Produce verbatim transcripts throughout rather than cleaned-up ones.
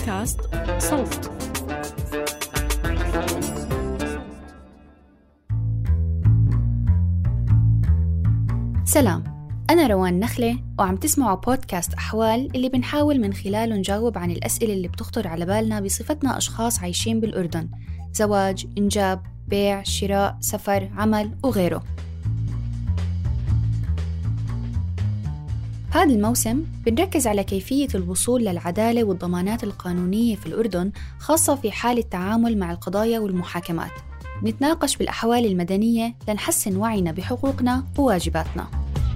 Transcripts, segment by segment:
بودكاست صوت. سلام، أنا روان نخلة وعم تسمعوا بودكاست أحوال اللي بنحاول من خلاله نجاوب عن الأسئلة اللي بتخطر على بالنا بصفتنا أشخاص عايشين بالأردن: زواج، إنجاب، بيع، شراء، سفر، عمل وغيره. هذا الموسم بنركز على كيفية الوصول للعدالة والضمانات القانونية في الأردن، خاصة في حال التعامل مع القضايا والمحاكمات. نتناقش بالأحوال المدنية لنحسن وعينا بحقوقنا وواجباتنا.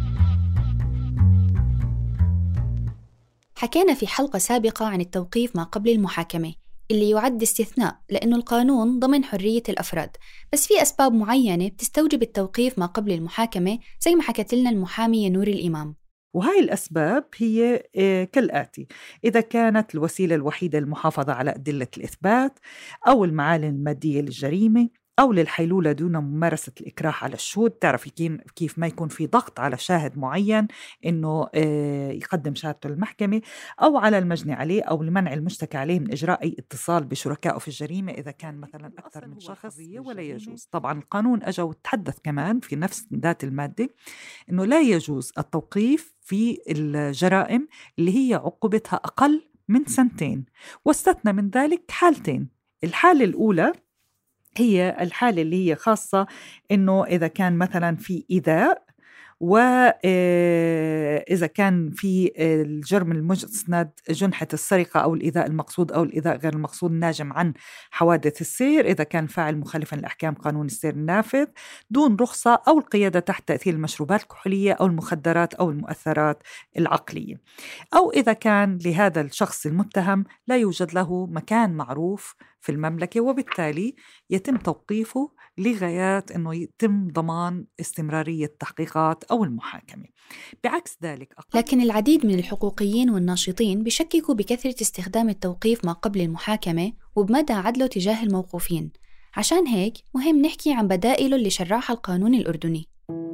حكينا في حلقة سابقة عن التوقيف ما قبل المحاكمة، اللي يعد استثناء لأنه القانون ضمن حرية الأفراد، بس في أسباب معينة بتستوجب التوقيف ما قبل المحاكمة، زي ما حكت لنا المحامية نور الإمام. وهاي الأسباب هي كالآتي: إذا كانت الوسيلة الوحيدة للمحافظة على أدلة الإثبات، أو المعالم المادية للجريمة، أو للحيلولة دون ممارسة الإكراه على الشهود. تعرف كيف ما يكون في ضغط على شاهد معين إنه يقدم شهادته للمحكمة، أو على المجني عليه، أو لمنع المشتكى عليه من إجراء أي اتصال بشركائه في الجريمة إذا كان مثلا أكثر من شخص، ولا يجوز. طبعا القانون أجا وتحدث كمان في نفس ذات المادة إنه لا يجوز التوقيف في الجرائم اللي هي عقوبتها أقل من سنتين، واستثنى من ذلك حالتين. الحالة الأولى هي الحالة اللي هي خاصة إنه إذا كان مثلا في إيذاء، وإذا كان في الجرم المسند جنحة السرقة أو الإيذاء المقصود أو الإيذاء غير المقصود ناجم عن حوادث السير، إذا كان فاعل مخالفا لأحكام قانون السير النافذ دون رخصة، أو القيادة تحت تأثير المشروبات الكحولية أو المخدرات أو المؤثرات العقلية، أو إذا كان لهذا الشخص المتهم لا يوجد له مكان معروف في المملكة، وبالتالي يتم توقيفه لغايات أنه يتم ضمان استمرارية التحقيقات أو المحاكمة. بعكس ذلك أقل... لكن العديد من الحقوقيين والناشطين بيشككوا بكثرة استخدام التوقيف ما قبل المحاكمة وبمدى عدله تجاه الموقوفين. عشان هيك مهم نحكي عن بدائله اللي شرعها القانون الأردني.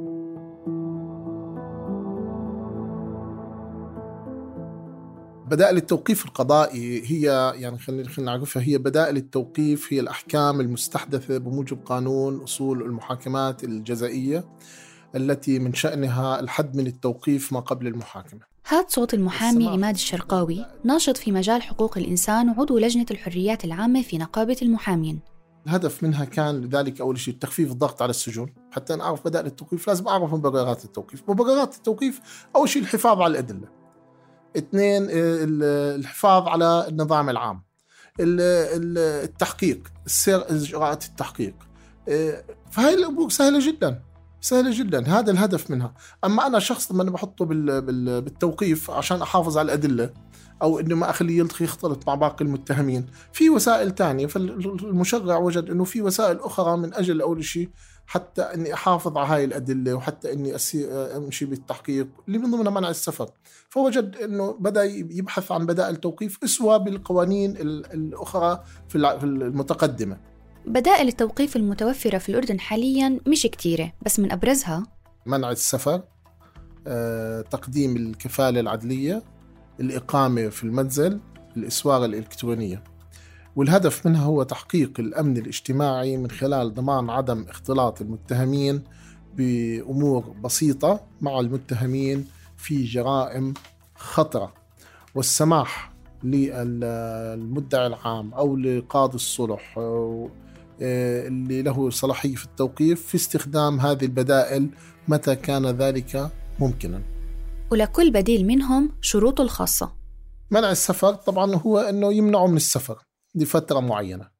بدائل التوقيف القضائي هي يعني خلينا خلينا نعرفها هي بدائل التوقيف هي الأحكام المستحدثة بموجب قانون أصول المحاكمات الجزائية التي من شأنها الحد من التوقيف ما قبل المحاكمة. هذا صوت المحامي عماد الشرقاوي، ناشط في مجال حقوق الإنسان وعضو لجنة الحريات العامة في نقابة المحامين. الهدف منها كان لذلك أول شيء تخفيف الضغط على السجون. حتى نعرف بدائل التوقيف لازم أعرف مبررات التوقيف. مبررات التوقيف أول شيء الحفاظ على الأدلة، اثنين الحفاظ على النظام العام، التحقيق، السير إجراءات التحقيق. فهي الأمور سهلة جدا سهلة جدا، هذا الهدف منها. أما أنا شخص لما بحطه بالتوقيف عشان أحافظ على الأدلة أو إنه ما أخليه يختلط مع باقي المتهمين، في وسائل تانية. فالمشرع وجد إنه في وسائل أخرى من أجل أول شيء حتى إني أحافظ على هاي الأدلة، وحتى إني أمشي بالتحقيق اللي من ضمنها منع السفر. فوجد إنه بدأ يبحث عن بدائل توقيف أسوأ بالقوانين الأخرى في المتقدمة. بدائل التوقيف المتوفرة في الأردن حالياً مش كتيرة، بس من أبرزها منع السفر، تقديم الكفالة العدلية، الإقامة في المنزل، الإسوار الإلكترونية. والهدف منها هو تحقيق الأمن الاجتماعي من خلال ضمان عدم اختلاط المتهمين بأمور بسيطة مع المتهمين في جرائم خطرة، والسماح للمدعي العام أو لقاضي الصلح اللي له صلاحية في التوقيف في استخدام هذه البدائل متى كان ذلك ممكنا. ولكل بديل منهم شروطه الخاصة. منع السفر طبعا هو أنه يمنعه من السفر لفترة معينة،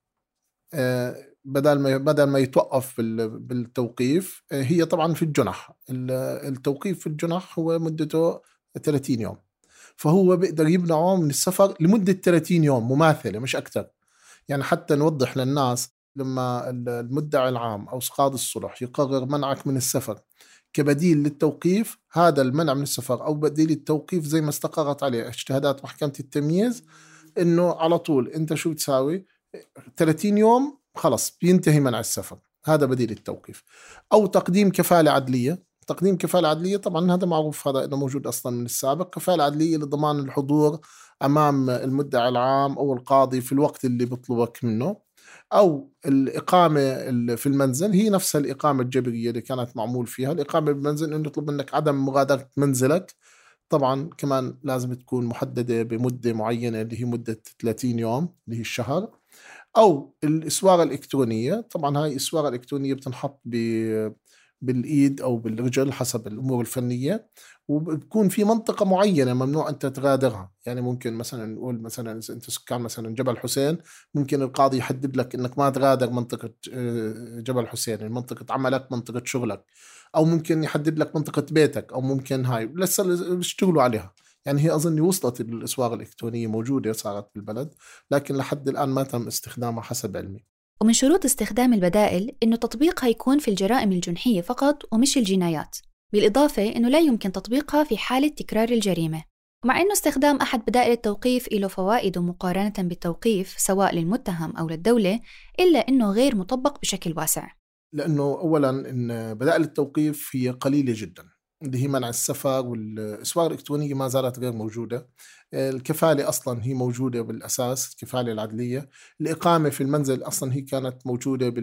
بدل ما بدل ما يتوقف بالتوقيف. هي طبعا في الجنح، التوقيف في الجنح هو مدته ثلاثين يوم، فهو بيقدر يمنعه من السفر لمدة ثلاثين يوم مماثلة مش أكثر. يعني حتى نوضح للناس، لما المدعي العام أو قاضي الصلح يقرر منعك من السفر كبديل للتوقيف، هذا المنع من السفر أو بديل التوقيف زي ما استقرت عليه اجتهادات محكمة التمييز، إنه على طول أنت شو بتساوي ثلاثين يوم خلص بينتهي منع السفر. هذا بديل التوقيف. أو تقديم كفالة عدلية، تقديم كفالة عدلية طبعا هذا معروف، هذا إنه موجود أصلا من السابق. كفالة عدلية لضمان الحضور أمام المدعي العام أو القاضي في الوقت اللي بطلبك منه، أو الإقامة في المنزل هي نفسها الإقامة الجبرية اللي كانت معمول فيها. الإقامة بالمنزل إنه يطلب منك عدم مغادرة منزلك، طبعا كمان لازم تكون محددة بمدة معينة اللي هي مدة ثلاثين يوم اللي هي الشهر. أو الإسوارة الإلكترونية، طبعا هاي الإسوارة الإلكترونية بتنحط ب بالإيد أو بالرجل حسب الأمور الفنية، وبكون في منطقة معينة ممنوع أنت تغادرها. يعني ممكن مثلا نقول مثلا إذا أنت سكان مثلا جبل حسين، ممكن القاضي يحدد لك أنك ما تغادر منطقة جبل حسين، منطقة عملك، منطقة شغلك، أو ممكن يحدد لك منطقة بيتك، أو ممكن هاي لسه بيشتغلوا عليها. يعني هي أظن وصلت الإسواق الإلكترونية موجودة صارت بالبلد، لكن لحد الآن ما تم استخدامها حسب علمي. ومن شروط استخدام البدائل إنه تطبيقها يكون في الجرائم الجنحية فقط ومش الجنايات، بالإضافة إنه لا يمكن تطبيقها في حالة تكرار الجريمة. ومع إنه استخدام أحد بدائل التوقيف له فوائد مقارنة بالتوقيف سواء للمتهم أو للدولة، إلا إنه غير مطبق بشكل واسع. لأنه أولاً إن بدائل التوقيف هي قليلة جداً، اللي هي منع السفر، والإسواق الإلكترونية ما زالت غير موجودة. الكفالة أصلاً هي موجودة بالأساس، الكفالة العدلية. الإقامة في المنزل أصلاً هي كانت موجودة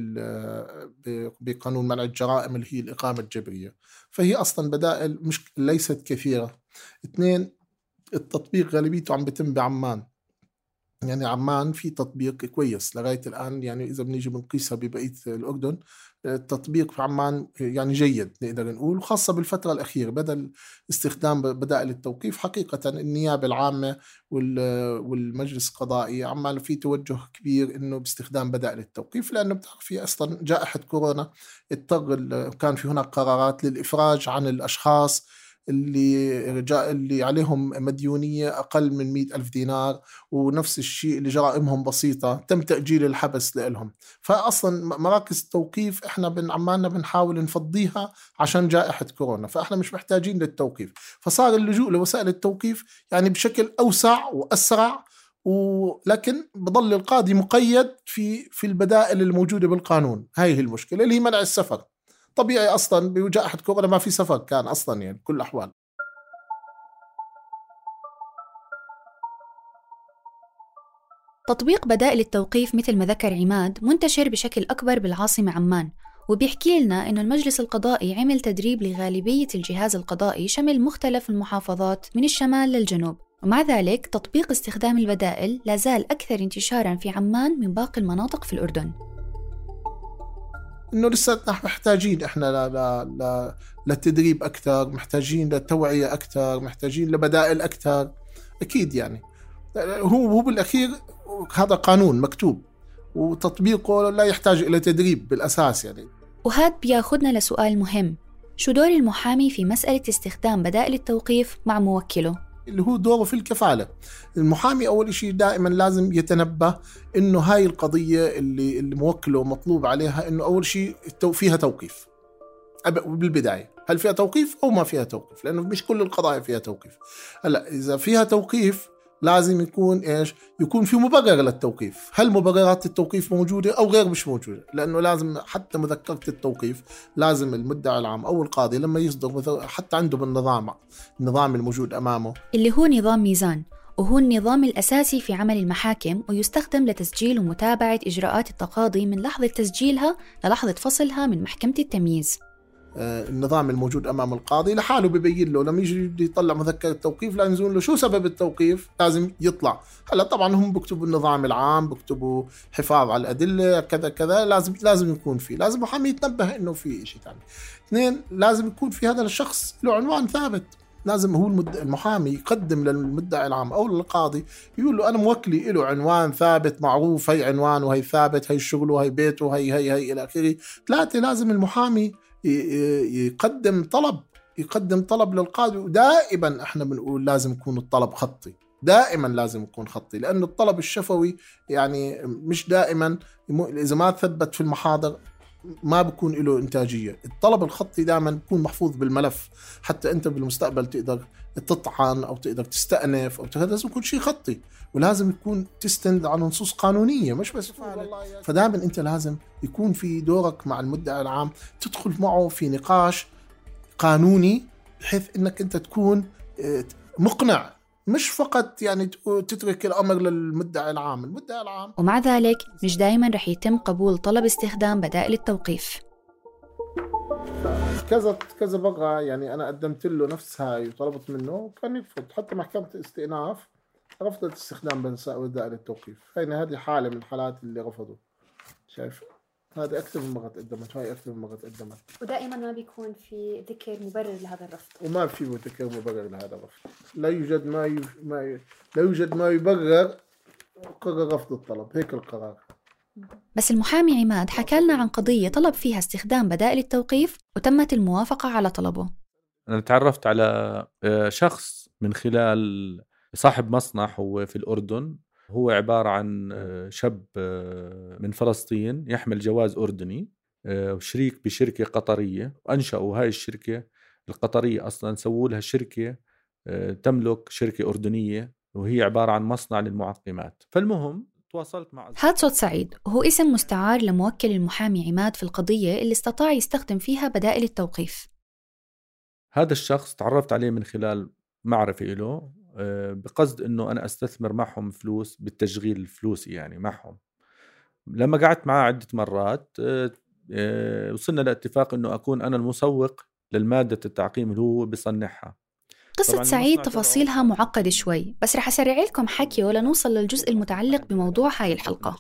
بقانون منع الجرائم اللي هي الإقامة الجبرية. فهي أصلاً بدائل مش ليست كثيرة. اثنين، التطبيق غالبيته عم بيتم بعمان. يعني عمان في تطبيق كويس لغاية الآن، يعني إذا بنيجي بنقيسها ببقية الأردن، التطبيق في عمان يعني جيد نقدر نقول، خاصة بالفترة الأخيرة بدل استخدام بدائل التوقيف. حقيقة النيابة العامة والمجلس القضائي عمال في توجه كبير إنه باستخدام بدائل التوقيف، لأنه بتعرفي أصلا جائحة كورونا اضطر كان في هناك قرارات للإفراج عن الأشخاص اللي رجاء اللي عليهم مديونية أقل من مئة ألف دينار، ونفس الشيء اللي جرائمهم بسيطة تم تأجيل الحبس لهم. فأصلا مراكز التوقيف إحنا بن عمالنا بنحاول نفضيها عشان جائحة كورونا، فإحنا مش محتاجين للتوقيف. فصار اللجوء لوسائل التوقيف يعني بشكل أوسع وأسرع، ولكن بضل القاضي مقيد في في البدائل الموجودة بالقانون. هاي هي المشكلة اللي هي منع السفر. طبيعي أصلاً بجائحة كورونا ما في سفر كان أصلاً، يعني كل الأحوال. تطبيق بدائل التوقيف مثل ما ذكر عماد منتشر بشكل أكبر بالعاصمة عمان، وبيحكي لنا إنه المجلس القضائي عمل تدريب لغالبية الجهاز القضائي شمل مختلف المحافظات من الشمال للجنوب، ومع ذلك تطبيق استخدام البدائل لا زال أكثر انتشاراً في عمان من باقي المناطق في الأردن. إنه لسه محتاجين إحنا لا لا لا للتدريب أكثر، محتاجين للتوعية أكثر، محتاجين لبدائل أكثر. أكيد يعني هو هو بالأخير هذا قانون مكتوب وتطبيقه لا يحتاج إلى تدريب بالأساس يعني. وهذا بياخدنا لسؤال مهم، شو دور المحامي في مسألة استخدام بدائل التوقيف مع موكله؟ اللي هو دوره في الكفالة. المحامي أول شيء دائما لازم يتنبه إنه هاي القضية اللي الموكله مطلوب عليها إنه أول شيء فيها توقيف بالبداية. هل فيها توقيف أو ما فيها توقيف؟ لأنه مش كل القضايا فيها توقيف. هلا إذا فيها توقيف لازم يكون إيش؟ يكون في مبرر للتوقيف. هل مبررات التوقيف موجودة أو غير مش موجودة؟ لأنه لازم حتى مذكرة التوقيف لازم المدعي العام أو القاضي لما يصدر حتى عنده بالنظام النظام الموجود أمامه اللي هو نظام ميزان، وهو النظام الأساسي في عمل المحاكم، ويستخدم لتسجيل ومتابعة إجراءات التقاضي من لحظة تسجيلها للحظة فصلها من محكمة التمييز. النظام الموجود أمام القاضي لحاله بيبين له لما يجي يطلع مذكرة التوقيف لازم يقول له شو سبب التوقيف، لازم يطلع. هلا طبعا هم بكتبوا النظام العام، بكتبوا حفاظ على الأدلة كذا كذا، لازم لازم يكون فيه، لازم محامي يتنبه إنه في شيء ثاني. اثنين، لازم يكون في هذا الشخص له عنوان ثابت. لازم هو المحامي يقدم للمدعي العام أو للقاضي يقول له أنا موكلي له عنوان ثابت معروف، هي عنوان وهي ثابت، هي شغله، هي بيته، هي هي هي إلى آخره. ثلاثة، لازم المحامي يقدم طلب يقدم طلب للقاضي. ودائما احنا بنقول لازم يكون الطلب خطي، دائما لازم يكون خطي، لأنه الطلب الشفوي يعني مش دائما إذا ما ثبت في المحاضر ما بكون له إنتاجية. الطلب الخطي دائما بيكون محفوظ بالملف، حتى أنت بالمستقبل تقدر تطعن أو تقدر تستأنف أو لازم يكون شيء خطي، ولازم يكون تستند على نصوص قانونية مش بس. فدائما أنت لازم يكون في دورك مع المدعي العام تدخل معه في نقاش قانوني بحيث إنك أنت تكون مقنع، مش فقط يعني تترك الأمر للمدعي العام. المدعي العام ومع ذلك مش دائما رح يتم قبول طلب استخدام بدائل التوقيف. كذا كذا بقى يعني أنا قدمت له نفس هاي وطلبت منه وكان يرفض. حتى محكمة الاستئناف رفضت استخدام بدائل التوقيف. يعني هذه حالة من الحالات اللي رفضوا. شايف هذه أكثر من مرة تقدمت، هاي أكثر من مرة تقدمت، ودائما ما بيكون في ذكر مبرر لهذا الرفض. وما في ذكر مبرر لهذا الرفض. لا يوجد ما ي... ما ي... لا يوجد ما يبرر قرر رفض الطلب. هيك القرار. بس المحامي عماد حكى لنا عن قضية طلب فيها استخدام بدائل التوقيف وتمت الموافقة على طلبه. أنا تعرفت على شخص من خلال صاحب مصنع هو في الأردن. هو عبارة عن شاب من فلسطين يحمل جواز أردني وشريك بشركة قطرية، وأنشأوا هاي الشركة القطرية أصلاً، سووا لها شركة تملك شركة أردنية وهي عبارة عن مصنع للمعقمات. فالمهم تواصلت مع هاد صوت سعيد، وهو اسم مستعار لموكل المحامي عماد في القضية اللي استطاع يستخدم فيها بدائل التوقيف. هذا الشخص تعرفت عليه من خلال معرفة له بقصد أنه أنا أستثمر معهم فلوس بالتشغيل الفلوسي يعني معهم. لما قعدت معه عدة مرات وصلنا لاتفاق أنه أكون أنا المسوق للمادة التعقيم اللي هو بيصنعها. قصة سعيد تفاصيلها معقدة شوي، بس رح أسرع لكم حكيه لنوصل للجزء المتعلق بموضوع هاي الحلقة.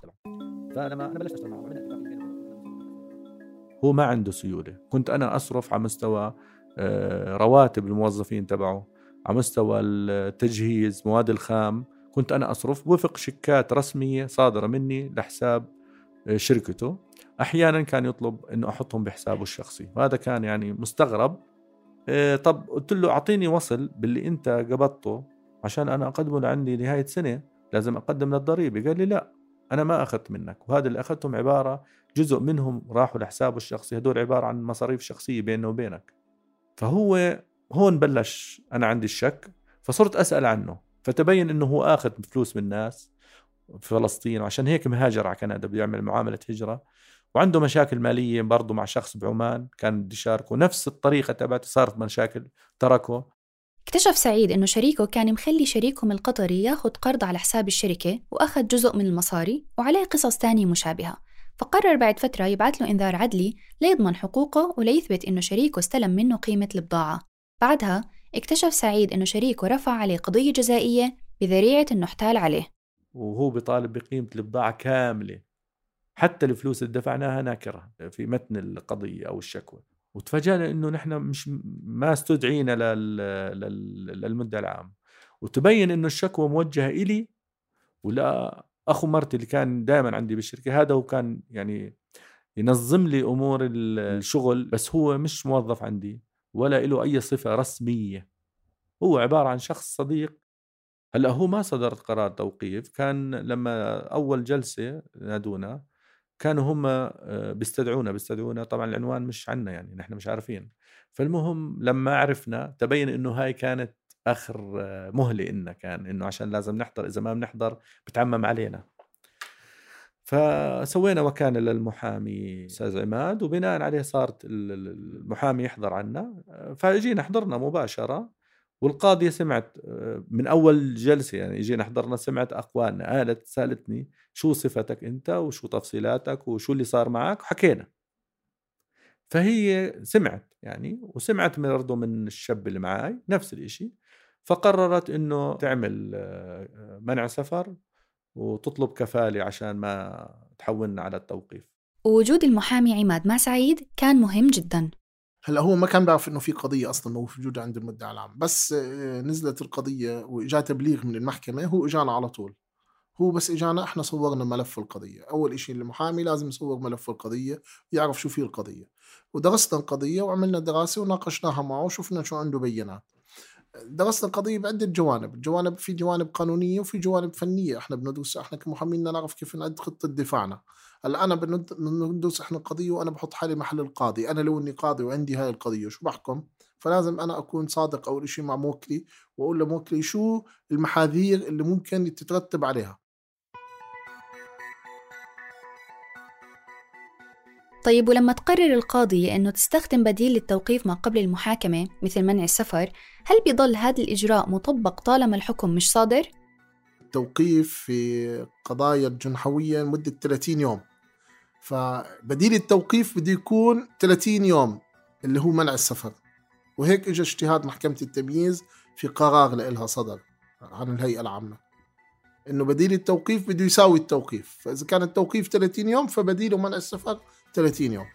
هو ما عنده سيولة. كنت أنا أصرف على مستوى رواتب الموظفين تبعه، على مستوى التجهيز مواد الخام. كنت أنا أصرف وفق شيكات رسمية صادرة مني لحساب شركته. أحيانا كان يطلب أنه أحطهم بحسابه الشخصي، وهذا كان يعني مستغرب. طب قلت له أعطيني وصل باللي أنت قبضته عشان أنا أقدمه لعندي نهاية سنة، لازم أقدم للضريبة. قال لي لا، أنا ما أخذت منك، وهذا اللي أخذتهم عبارة جزء منهم راحوا لحسابه الشخصي، هدول عبارة عن مصاريف شخصية بيننا وبينك. فهو هون بلش أنا عندي الشك، فصرت أسأل عنه، فتبين أنه هو آخذ فلوس من الناس في فلسطين، وعشان هيك مهاجر على كندا بيعمل معاملة هجرة، وعنده مشاكل مالية برضو مع شخص بعمان كان بدي شاركه نفس الطريقة تبعته، صارت مشاكل تركه. اكتشف سعيد إنه شريكه كان مخلي شريكهم القطري ياخد قرض على حساب الشركة وأخذ جزء من المصاري وعليه قصص تانية مشابهة. فقرر بعد فترة يبعث له إنذار عدلي ليضمن حقوقه وليثبت إنه شريكه استلم منه قيمة البضاعة. بعدها اكتشف سعيد إنه شريكه رفع عليه قضية جزائية بذريعة إنه احتال عليه، وهو بيطالب بقيمة البضاعة كاملة، حتى الفلوس اللي دفعناها ناكرة في متن القضية أو الشكوى. وتفاجأنا إنه نحن مش ما استدعينا للمدعي العام، وتبين إنه الشكوى موجهة إلي ولا أخو مرتي اللي كان دائما عندي بالشركة. هذا هو كان يعني ينظم لي أمور الشغل، بس هو مش موظف عندي ولا له أي صفة رسمية، هو عبارة عن شخص صديق. هلأ هو ما صدرت قرار توقيف، كان لما أول جلسة نادونا كانوا هم بيستدعونا بيستدعونا طبعا العنوان مش عنا يعني نحن مش عارفين. فالمهم لما عرفنا تبين إنه هاي كانت آخر مهلة إنه كان إنه عشان لازم نحضر، إذا ما بنحضر بتعمم علينا. فسوينا وكالة للمحامي أستاذ عماد، وبناء عليه صارت المحامي يحضر عنا، فجينا حضرنا مباشرة. والقاضية سمعت من أول جلسة يعني جينا حضرنا، سمعت أقوالنا، قالت سألتني شو صفتك أنت وشو تفصيلاتك وشو اللي صار معك، وحكينا. فهي سمعت يعني، وسمعت برضه من الشاب اللي معاي نفس الإشي. فقررت إنه تعمل منع سفر وتطلب كفالة عشان ما تحولنا على التوقيف. ووجود المحامي عماد مع سعيد كان مهم جدا. هلا هو ما كان بيعرف انه في قضيه اصلا موجوده عند المدعي العام، بس نزلت القضيه واجا تبليغ من المحكمه، هو اجانا على طول. هو بس اجانا احنا صورنا ملف القضيه. اول إشي المحامي لازم يصور ملف القضيه يعرف شو فيه القضيه، ودرسنا القضيه وعملنا دراسه وناقشناها معه وشفنا شو عنده بينات. درسنا القضية بعدة جوانب. الجوانب في جوانب قانونية وفي جوانب فنية. احنا بندرس، احنا كمحامين نعرف كيف نعد خطة دفاعنا. هلا انا بندرس احنا القضية وانا بحط حالي محل القاضي. انا لو اني قاضي وعندي هاي القضية وشو بحكم، فلازم انا اكون صادق اول شيء مع موكلي، واقول لموكلي شو المحاذير اللي ممكن تترتب عليها. طيب ولما تقرر القاضية أنه تستخدم بديل للتوقيف ما قبل المحاكمة مثل منع السفر، هل بيضل هذا الإجراء مطبق طالما الحكم مش صادر؟ التوقيف في قضايا الجنحوية لمدة ثلاثين يوم، فبديل التوقيف بده يكون ثلاثين يوم اللي هو منع السفر. وهيك اجى اجتهاد محكمة التمييز في قرار لإلها صدر عن الهيئة العامة إنه بديل التوقيف بده يساوي التوقيف، فإذا كان التوقيف ثلاثين يوم فبديله منع السفر ثلاثين يوم.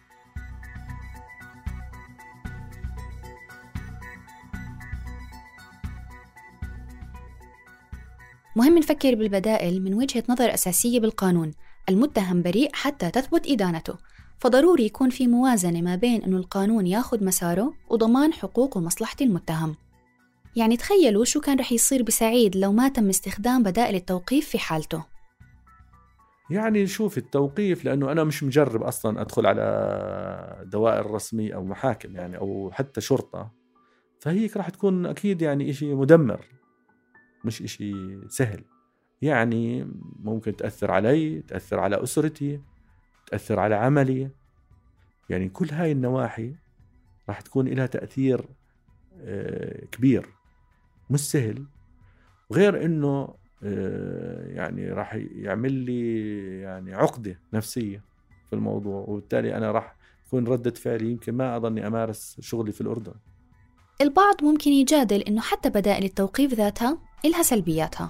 مهم نفكر بالبدائل من وجهة نظر أساسية بالقانون. المتهم بريء حتى تثبت إدانته، فضروري يكون في موازنة ما بين أنه القانون ياخد مساره وضمان حقوق ومصلحة المتهم. يعني تخيلوا شو كان رح يصير بسعيد لو ما تم استخدام بدائل التوقيف في حالته. يعني شوف التوقيف، لأنه أنا مش مجرب أصلاً أدخل على دوائر رسمية أو محاكم يعني أو حتى شرطة، فهيك راح تكون أكيد يعني إشي مدمر، مش إشي سهل. يعني ممكن تأثر علي، تأثر على أسرتي، تأثر على عملي، يعني كل هاي النواحي راح تكون لها تأثير كبير مش سهل. وغير إنه يعني راح يعمل لي يعني عقدة نفسية في الموضوع، وبالتالي أنا راح يكون ردة فعلي يمكن ما أظني أمارس شغلي في الأردن. البعض ممكن يجادل إنه حتى بدائل التوقيف ذاتها إلها سلبياتها.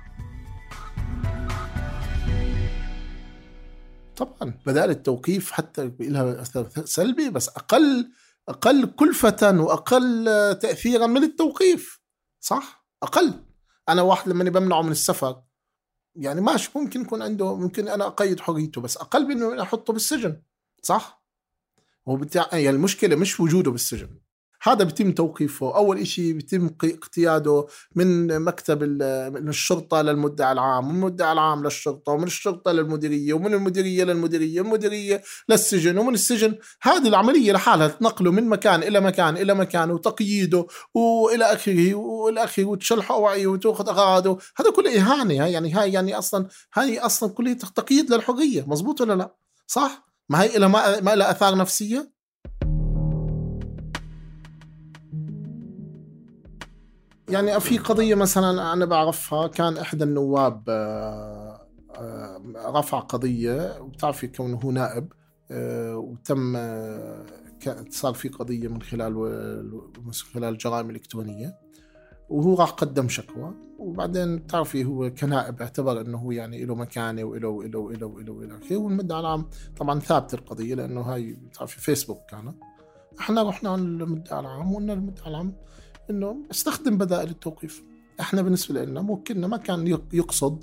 طبعا بدائل التوقيف حتى لها أثر سلبي، بس أقل أقل كلفة وأقل تأثيرا من التوقيف، صح؟ أقل. أنا واحد لما بمنعه من السفر يعني ماشي، ممكن يكون عنده، ممكن أنا أقيد حريته، بس أقل من إنه أحطه بالسجن، صح؟ هو بتاع يعني المشكلة مش وجوده بالسجن، هذا بيتم توقيفه. أول إشي بيتم اقتياده من مكتب من الشرطة للمدعي العام، ومن المدعي العام للشرطة، ومن الشرطة للمديرية، ومن المديرية للمديرية، المديرية للسجن، ومن السجن. هذه العملية لحالها تنقله من مكان إلى مكان إلى مكان، وتقييده وإلى آخره وإلى آخره، وتشلح أوعيه وتأخذ أغراضه، هذا كله إهانة. يعني هاي يعني أصلا هاي أصلا كله تقييد للحرية، مزبوط ولا لا؟ صح؟ ما هي إلى ما ما إلى آثار نفسية. يعني في قضية مثلا أنا بعرفها، كان إحدى النواب رفع قضية، وبتعرفي كونه هو نائب، وتم صار في قضية من خلال من خلال الجرائم الإلكترونية، وهو راح قدم شكوى، وبعدين تعرفي هو كنائب اعتبر أنه هو يعني له مكانة وإله وإله وإله وإله وإله، والمدعي العام طبعا ثابت القضية لأنه هاي تعرفي فيسبوك كان. إحنا رحنا للمدعي العام وقلنا المدعي العام إنه استخدم بدائل التوقيف. إحنا بالنسبة لنا موكلنا ما كان يقصد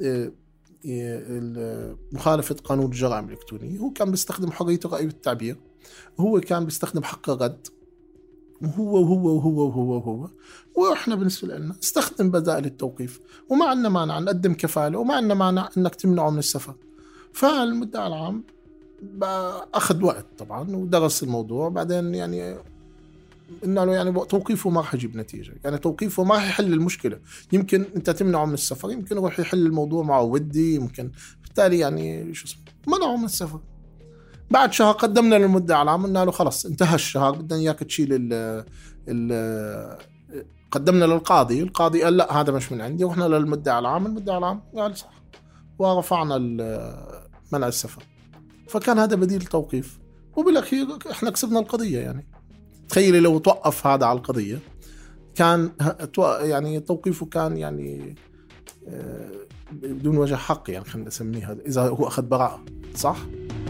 مخالفة قانون الجرائم الإلكترونية، هو كان بيستخدم حرية الرأي والتعبير، هو كان بيستخدم حق الرد، وهو وهو وهو وهو وهو وإحنا بالنسبة لنا استخدم بدائل التوقيف، وما عندنا مانع نقدم كفالة، وما عندنا مانع إنك تمنعه من السفر. فالمدعي العام أخذ وقت طبعا ودرس الموضوع، بعدين يعني إنه يعني توقيفه ما راح يجيب نتيجة، يعني توقيفه ما راح يحل المشكلة. يمكن أنت تمنعه من السفر، يمكن يروح يحل الموضوع معه ودي، يمكن بالتالي يعني شو اسمه منعه من السفر. بعد شهر قدمنا للمدعي العام قلنا له خلص انتهى الشهر، بدنا إياك تشيل ال ال قدمنا للقاضي، القاضي قال لا هذا مش من عندي، وإحنا للمدعي العام، المدعي العام قال صح، ورفعنا منع السفر. فكان هذا بديل توقيف، وبالأخير إحنا كسبنا القضية. يعني تخيلي لو توقف هذا على القضية كان يعني توقيفه كان يعني بدون وجه حق، يعني خلينا نسميها إذا هو أخذ براءة، صح؟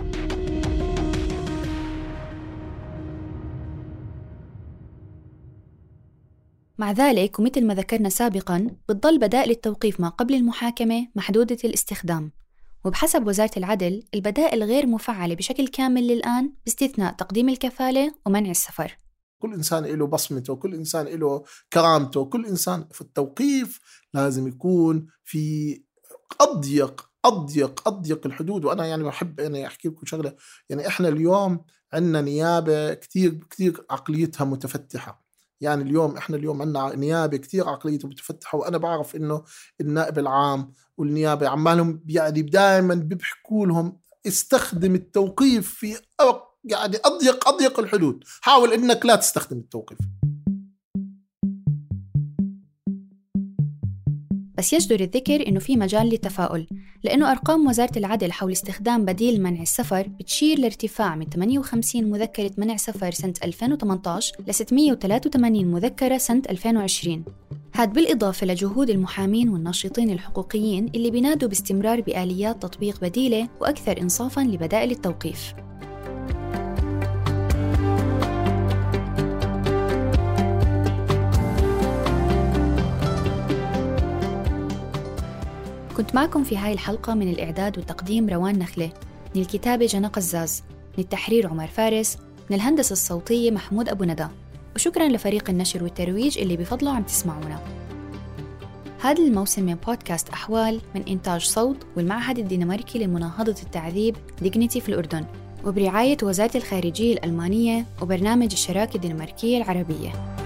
مع ذلك ومثل ما ذكرنا سابقاً بتضل بدائل التوقيف ما قبل المحاكمة محدودة الاستخدام، وبحسب وزارة العدل البدائل غير مفعلة بشكل كامل للآن باستثناء تقديم الكفالة ومنع السفر. كل إنسان له بصمته، كل إنسان له كرامته، كل إنسان في التوقيف لازم يكون في أضيق أضيق أضيق الحدود. وأنا يعني بحب أنا أحكي لكم شغلة، يعني إحنا اليوم عندنا نيابة كتير كتير عقليتها متفتحة. يعني اليوم إحنا اليوم عندنا نيابة كتير عقليتها متفتحة، وأنا بعرف إنه النائب العام والنيابة عمالهم يعني دائما بيحكوا لهم استخدم التوقيف في يعني أضيق أضيق الحدود. حاول إنك لا تستخدم التوقيف. بس يجدر الذكر إنه في مجال للتفاؤل، لأنه أرقام وزارة العدل حول استخدام بديل منع السفر بتشير لارتفاع من ثمانية وخمسين مذكرة منع سفر سنة ألفين وثمانية عشر ل ستمية وثلاثة وثمانين مذكرة سنة ألفين وعشرين. هاد بالإضافة لجهود المحامين والناشطين الحقوقيين اللي بينادوا باستمرار بآليات تطبيق بديلة وأكثر إنصافاً لبدائل التوقيف. كنت معكم في هاي الحلقة من الإعداد والتقديم روان نخلة، من الكتابة جنى قزاز، من التحرير عمر فارس، من الهندسة الصوتية محمود أبو ندى، وشكراً لفريق النشر والترويج اللي بفضله عم تسمعونا. هذا الموسم من بودكاست أحوال من إنتاج صوت والمعهد الدنماركي لمناهضة التعذيب ديغنيتي في الأردن، وبرعاية وزارة الخارجية الألمانية وبرنامج الشراكة الدنماركية العربية.